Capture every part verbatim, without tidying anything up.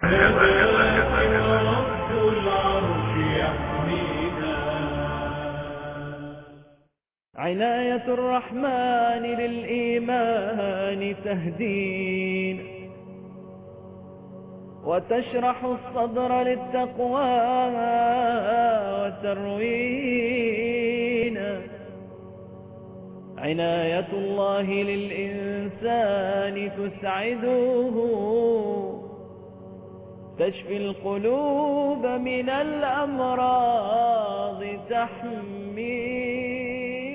عناية الرحمن للإيمان تهدين وتشرح الصدر للتقوى وتروين. عناية الله للإنسان تسعده تشفي القلوب من الأمراض تحمينا.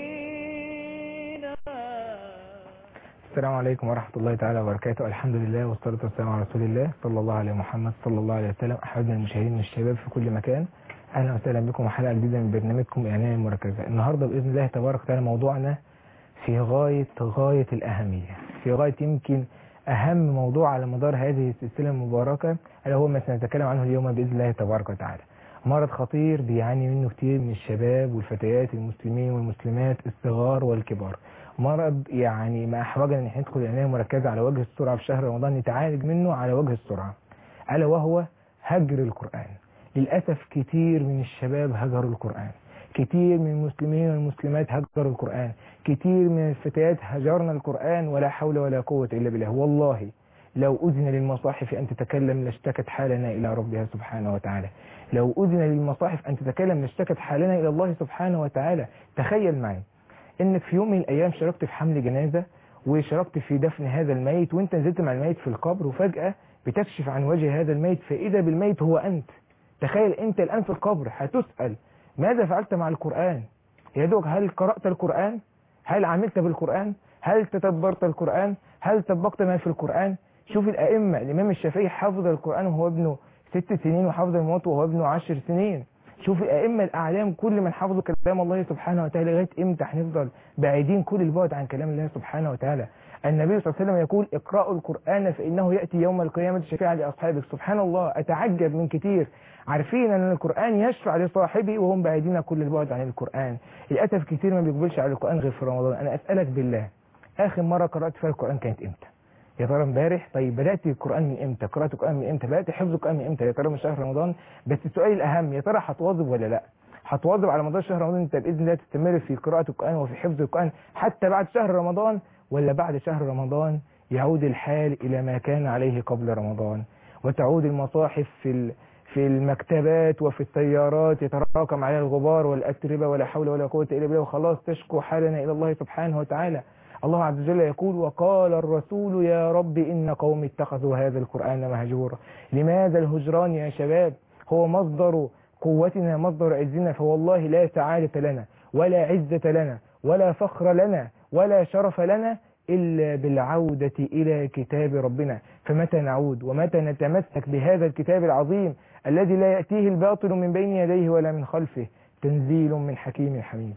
السلام عليكم ورحمة الله تعالى وبركاته. الحمد لله والصلاة والسلام على رسول الله صلى الله عليه محمد صلى الله عليه وسلم. أحبابنا المشاهدين والشباب في كل مكان، أهلا وسهلا بكم وحلقة جديدة من برنامجكم العناية المركزة. النهاردة بإذن الله تبارك وتعالى موضوعنا في غاية غاية الأهمية، في غاية يمكن أهم موضوع على مدار هذه السلسلة المباركة، ألا هو ما سنتكلم عنه اليوم بإذن الله تبارك وتعالى. مرض خطير بيعاني منه كتير من الشباب والفتيات المسلمين والمسلمات الصغار والكبار. مرض يعني ما أحوجنا أن ندخل العناية المركزة على وجه السرعة في شهر رمضان نتعالج منه على وجه السرعة، ألا وهو هجر القرآن. للأسف كتير من الشباب هجروا القرآن، كتير من المسلمين والمسلمات هجروا القرآن، كتير من الفتيات هجرنا القرآن، ولا حول ولا قوة إلا بالله. والله لو أذن للمصاحف أن تتكلم لاشتكت حالنا إلى ربها سبحانه وتعالى. لو أذن للمصاحف أن تتكلم لاشتكت حالنا إلى الله سبحانه وتعالى. تخيل معي انك في يوم من الايام شاركت في حمل جنازة وشاركت في دفن هذا الميت، وانت نزلت مع الميت في القبر، وفجأة بتكشف عن وجه هذا الميت فإذا بالميت هو انت. تخيل انت الان في القبر هتسأل ماذا فعلت مع القرآن؟ يا دوك هل قرأت القرآن؟ هل عملت بالقرآن؟ هل تدبرت القرآن؟ هل طبقت ما في القرآن؟ شوف الائمة، الامام الشافعي حفظ القرآن وهو ابنه ست سنين وحفظ الموت وهو ابنه عشر سنين. شوف الائمه الاعلام كل من حفظوا كلام الله سبحانه وتعالى. لغايه امتى هنفضل بعيدين كل البعد عن كلام الله سبحانه وتعالى؟ النبي صلى الله عليه وسلم يقول اقرأوا القرآن فإنه يأتي يوم القيامة شفيعا لأصحابه. سبحان الله، أتعجب من كتير عارفين أن القرآن يشفع لصاحبه وهم بعيدين كل البعد عن القرآن. للأسف كتير ما بيقبلش على القرآن غير في رمضان. أنا أسألك بالله، آخر مرة قرأت فيها القرآن كانت إمتى؟ يا ترى امبارح؟ طيب بدأت القرآن من امتى؟ قرأت القرآن من امتى؟ بدأت حفظ القرآن من امتى؟ يا ترى من شهر رمضان؟ بس السؤال الأهم، يا ترى هتواظب ولا لا؟ هتواظب على مدار شهر رمضان انت بإذن الله تستمر في قراءة القرآن وفي حفظ القرآن حتى بعد شهر رمضان، ولا بعد شهر رمضان يعود الحال إلى ما كان عليه قبل رمضان، وتعود المصاحف في في المكتبات وفي السيارات يتراكم عليها الغبار والأتربة ولا حول ولا قوة إلا بالله، وخلاص تشكو حالنا إلى الله سبحانه وتعالى. الله عز وجل يقول وقال الرسول يا رب إن قوم اتخذوا هذا القرآن مهجورا. لماذا الهجران يا شباب؟ هو مصدر قوتنا، مصدر عزنا، فوالله لا سعادة لنا ولا عزة لنا ولا فخر لنا ولا شرف لنا إلا بالعودة إلى كتاب ربنا. فمتى نعود ومتى نتمسك بهذا الكتاب العظيم الذي لا يأتيه الباطل من بين يديه ولا من خلفه، تنزيل من حكيم حميد.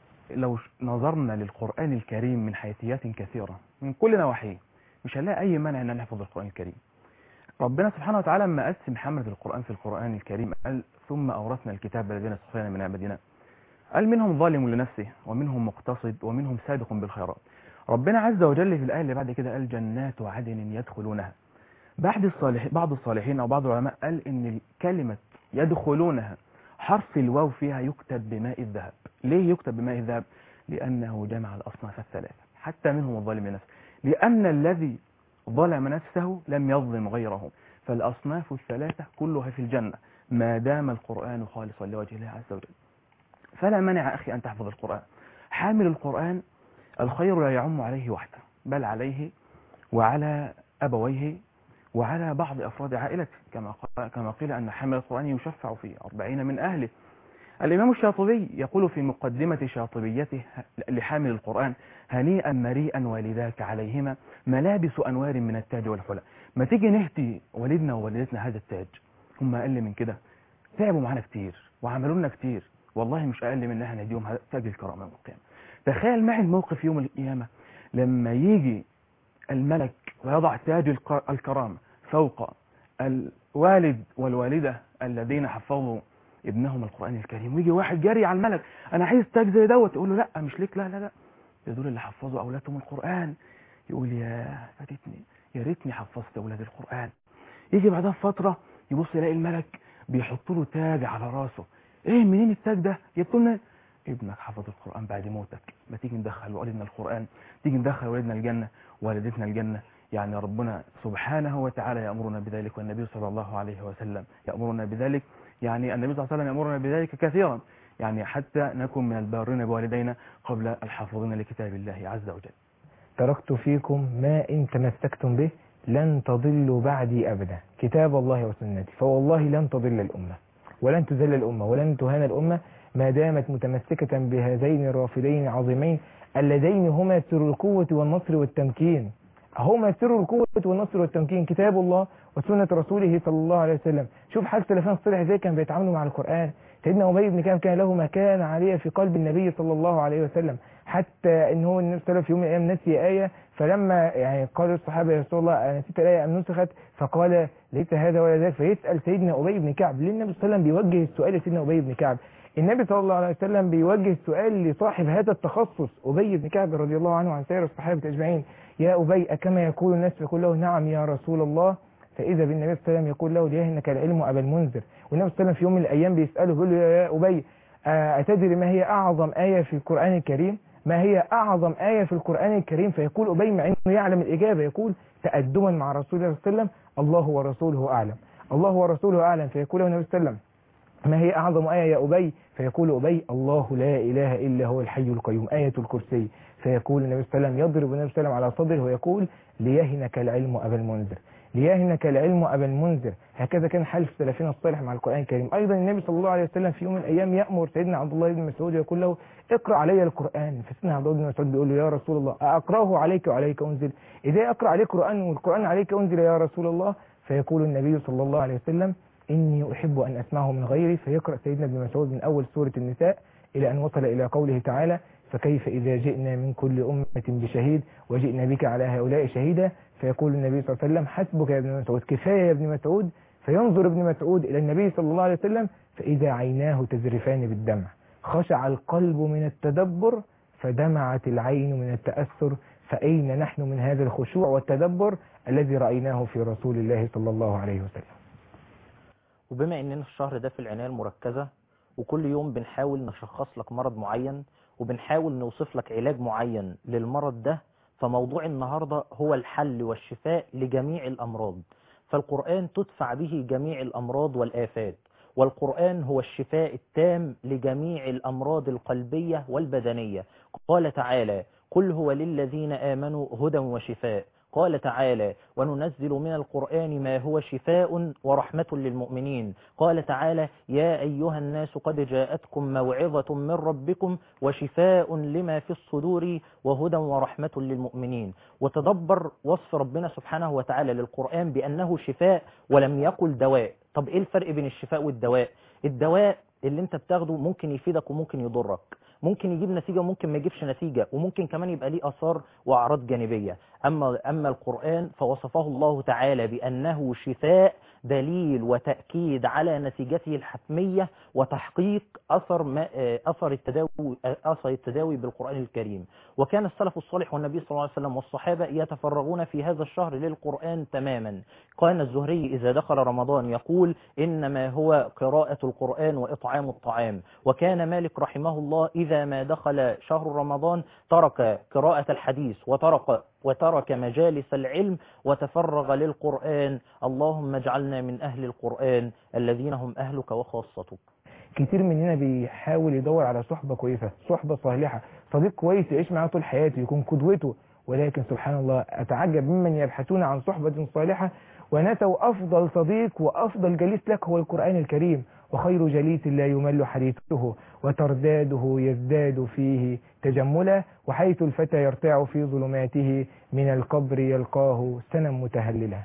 لو نظرنا للقرآن الكريم من حيثيات كثيرة من كل نواحيه مش هنلاقي أي مانع أن نحفظ القرآن الكريم. ربنا سبحانه وتعالى لما قسم حملة القرآن في القرآن الكريم قال ثم أورثنا الكتاب الذين اصطفينا من عبادنا، قال منهم ظالم لنفسه ومنهم مقتصد ومنهم سابق بالخيرات. ربنا عز وجل في الآية اللي بعد كده قال جنات عدن يدخلونها. بعد الصالح بعض الصالحين أو بعض العلماء قال إن كلمة يدخلونها حرف الواو فيها يكتب بماء الذهب. ليه يكتب بماء الذهب؟ لأنه جمع الأصناف الثلاثة حتى منهم الظالم لنفسه، لأن الذي ظلم نفسه لم يظلم غيره، فالأصناف الثلاثة كلها في الجنة ما دام القرآن خالصا لوجه الله عز وجل. فلا مانع أخي أن تحفظ القرآن. حامل القرآن الخير لا يعم عليه وحده بل عليه وعلى أبويه وعلى بعض أفراد عائلته، كما كما قيل أن حامل القرآن يشفع في أربعين من أهله. الإمام الشاطبي يقول في مقدمة شاطبيته لحامل القرآن هنيئا مريئا والداك عليهما ملابس أنوار من التاج والحلى. ما تيجي نهدي والدنا ووالدتنا هذا التاج، هم أقل من كده، تعبوا معنا كتير وعملوا لنا كتير، والله مش أقل من ان احنا نديهم تاج الكرامة يوم القيامة. تخيل معي الموقف يوم القيامة لما يجي الملك ويضع تاج الكرامة فوق الوالد والوالدة الذين حفظوا ابنهم القرآن الكريم، ويجي واحد جاري على الملك انا عايز تاج زي دوت، يقول له لا مش ليك، لا لا لا ده دول اللي حفظوا اولادهم القرآن. يقول يا فاتتني، يا ريتني حفظت اولاد القرآن، يجي بعدها بفتره يبص يلاقي الملك بيحط له تاج على راسه. ايه منين التاج ده؟ جبت لنا ابنك حفظ القران بعد موتك، ما تيجي ندخل والدنا القران، تيجي ندخل والدنا الجنه والدتنا الجنه. يعني ربنا سبحانه وتعالى يأمرنا بذلك، والنبي صلى الله عليه وسلم يأمرنا بذلك. يعني النبي صلى الله عليه وسلم يأمرنا بذلك كثيرا، يعني حتى نكون من البارين بوالدينا قبل الحافظين لكتاب الله عز وجل. تركت فيكم ما إن تمسكتم به لن تضلوا بعدي أبدا، كتاب الله وسنتي. فوالله لن تضل الأمة ولن تذل الأمة ولن تهان الأمة ما دامت متمسكة بهذين الرافدين العظيمين اللذين هما سر القوة والنصر والتمكين. هما سر القوة والنصر والتمكين، كتاب الله وسنة رسوله صلى الله عليه وسلم. شوف حال سلفنا الصالح ازاي كانوا بيتعاملوا مع القرآن. سيدنا أبي بن كعب كان له مكان عالية في قلب النبي صلى الله عليه وسلم، حتى ان هو النبي صلى الله عليه وسلم في يوم من الايام نسي آية، فلما يعني قال الصحابة يا رسول الله نسيت الآية أم نسخت؟ فقال ليس هذا ولا ذاك. فيسأل سيدنا أبي بن كعب. ليه النبي صلى الله عليه وسلم بيوجه السؤال لسيدنا أبي بن كعب؟ النبي صلى الله عليه وسلم بيوجه السؤال لصاحب هذا التخصص أبي بن كعب رضي الله عنه عن سائر الصحابة أجمعين. يا أبي أكما يقول الناس؟ فيقول له نعم يا رسول الله. فإذا بالنبي صلى الله عليه وسلم يقول له ليهنك العلم أبا المنذر. والنبي صلى الله عليه وسلم في يوم من الأيام بيسأله بيقول له يا أبي أتدري ما هي أعظم آية في القرآن الكريم؟ ما هي أعظم آية في القرآن الكريم؟ فيقول أبي مع أنه يعلم الإجابة يقول تأدبا مع رسول الله صلى الله عليه وسلم الله ورسوله أعلم، الله ورسوله أعلم. فيقول له النبي صلى الله عليه وسلم ما هي أعظم آية يا أبي؟ فيقول أبي الله لا إله إلا هو الحي القيوم، آية الكرسي. فيقول النبي صلى الله عليه وسلم يضرب النبي صلى الله عليه وسلم على صدره ويقول ليهنك العلم أبا المنذر، ليهنك العلم أبا المنذر. هكذا كان حال سلفنا الصالح مع القرآن الكريم. أيضا النبي صلى الله عليه وسلم في يوم من الأيام يأمر سيدنا عبد الله بن مسعود ويقول له اقرأ علي القرآن. فسيدنا عبد الله بن مسعود بيقول له يا رسول الله أقرأه عليك وعليك أنزل؟ إذا أقرأ عليك القرآن والقرآن عليك أنزل يا رسول الله؟ فيقول النبي صلى الله عليه وسلم إني أحب أن أسمعه من غيري. فيقرأ سيدنا ابن مسعود من أول سورة النساء إلى أن وصل إلى قوله تعالى فكيف إذا جئنا من كل أمة بشهيد وجئنا بك على هؤلاء شهيدا. فيقول النبي صلى الله عليه وسلم حسبك يا ابن مسعود، كفاية يا ابن مسعود. فينظر ابن مسعود إلى النبي صلى الله عليه وسلم فإذا عيناه تزرفان بالدمع، خشع القلب من التدبر فدمعت العين من التأثر. فأين نحن من هذا الخشوع والتدبر الذي رأيناه في رسول الله صلى الله عليه وسلم؟ وبما اننا الشهر ده في العناية المركزة وكل يوم بنحاول نشخص لك مرض معين وبنحاول نوصف لك علاج معين للمرض ده، فموضوع النهاردة هو الحل والشفاء لجميع الأمراض. فالقرآن تدفع به جميع الأمراض والآفات، والقرآن هو الشفاء التام لجميع الأمراض القلبية والبدنية. قال تعالى قل هو للذين آمنوا هدى وشفاء. قال تعالى وننزل من القرآن ما هو شفاء ورحمة للمؤمنين. قال تعالى يا أيها الناس قد جاءتكم موعظة من ربكم وشفاء لما في الصدور وهدى ورحمة للمؤمنين. وتدبر وصف ربنا سبحانه وتعالى للقرآن بأنه شفاء ولم يقل دواء. طب إيه الفرق بين الشفاء والدواء؟ الدواء اللي انت بتاخده ممكن يفيدك وممكن يضرك، ممكن يجيب نتيجة وممكن ما يجيبش نتيجة، وممكن كمان يبقى ليه آثار وأعراض جانبية. أما أما القرآن فوصفه الله تعالى بأنه شفاء دليل وتأكيد على نتيجته الحتمية وتحقيق أثر ما أثر التداوي أثر التداوي بالقرآن الكريم. وكان السلف الصالح والنبي صلى الله عليه وسلم والصحابة يتفرغون في هذا الشهر للقرآن تماما. كان الزهري إذا دخل رمضان يقول إنما هو قراءة القرآن وإطعام الطعام. وكان مالك رحمه الله إذا ما دخل شهر رمضان ترك قراءة الحديث وترك وترك مجالس العلم وتفرغ للقرآن. اللهم اجعلنا من أهل القرآن الذين هم أهلك وخاصتك. كتير مننا بيحاول يدور على صحبة كويسة، صحبة صالحة، صديق كويس يعيش معاه طول حياته يكون قدوته، ولكن سبحان الله أتعجب ممن يبحثون عن صحبة صالحة ونسوا أفضل صديق وأفضل جليس لك هو القرآن الكريم. وخير جليس لا يمل حديثه وترداده يزداد فيه تجملا، وحيث الفتى يرتاع في ظلماته من القبر يلقاه سنا متهللا.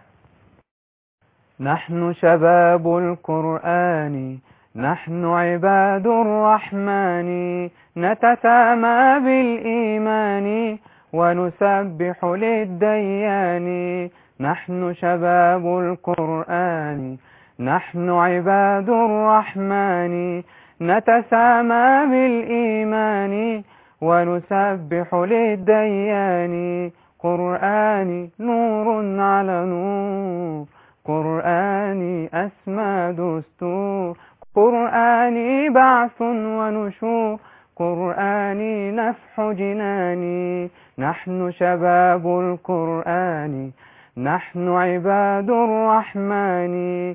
نحن شباب القرآن نحن عباد الرحمن نتسامى بالإيمان ونسبح للديان. نحن شباب القرآن نحن عباد الرحمن نتسامى بالإيمان ونسبح للديان. قرآن نور على نور قرآني أسمى دستور، قرآني بعث ونشور، قرآني نفح جناني. نحن شباب القرآن، نحن عباد الرحمن،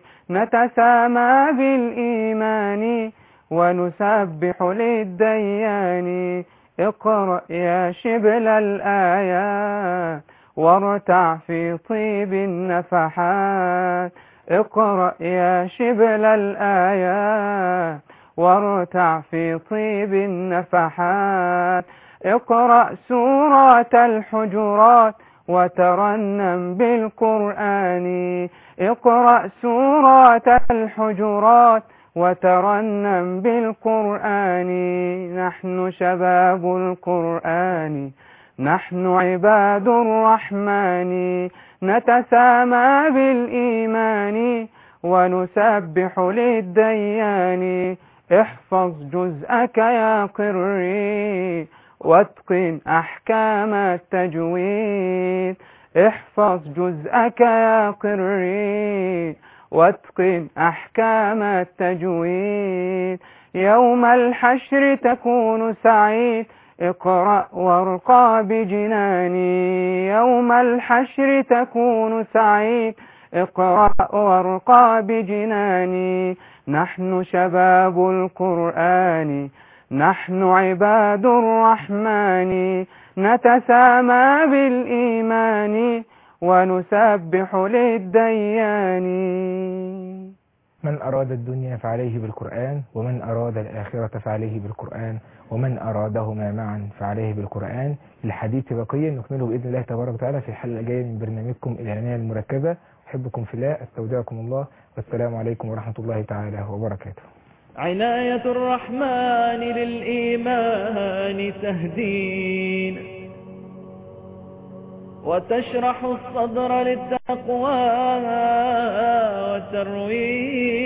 نتسامى بالإيمان ونسبح للديان. اقرأ يا شبل الآيات وارتع في طيب النفحات. اقرأ يا شبل الآيات وارتع في طيب النفحات. اقرأ سورة الحجرات وترنم بالقرآن. اقرأ سورة الحجرات وترنم بالقرآن. نحن شباب القرآن، نحن عباد الرحمن، نتسامى بالإيمان ونسبح للديان. احفظ جزءك يا قري واتقن أحكام التجويد. احفظ جزءك يا قري واتقن أحكام التجويد. يوم الحشر تكون سعيد، اقرأ وارقى بجناني. يوم الحشر تكون سعيد، اقرأ وارقى بجناني. نحن شباب القرآن، نحن عباد الرحمن، نتسامى بالإيمان ونسبح للديان. من أراد الدنيا فعليه بالقرآن، ومن أراد الآخرة فعليه بالقرآن، ومن أرادهما معا فعليه بالقرآن. الحديث بقية نكمله بإذن الله تبارك وتعالى في الحلقة الجاية من برنامجكم العناية المركزة. أحبكم في الله، أستودعكم الله، والسلام عليكم ورحمة الله تعالى وبركاته. عناية الرحمن للإيمان تهدين وتشرح الصدر للتقوى وتروي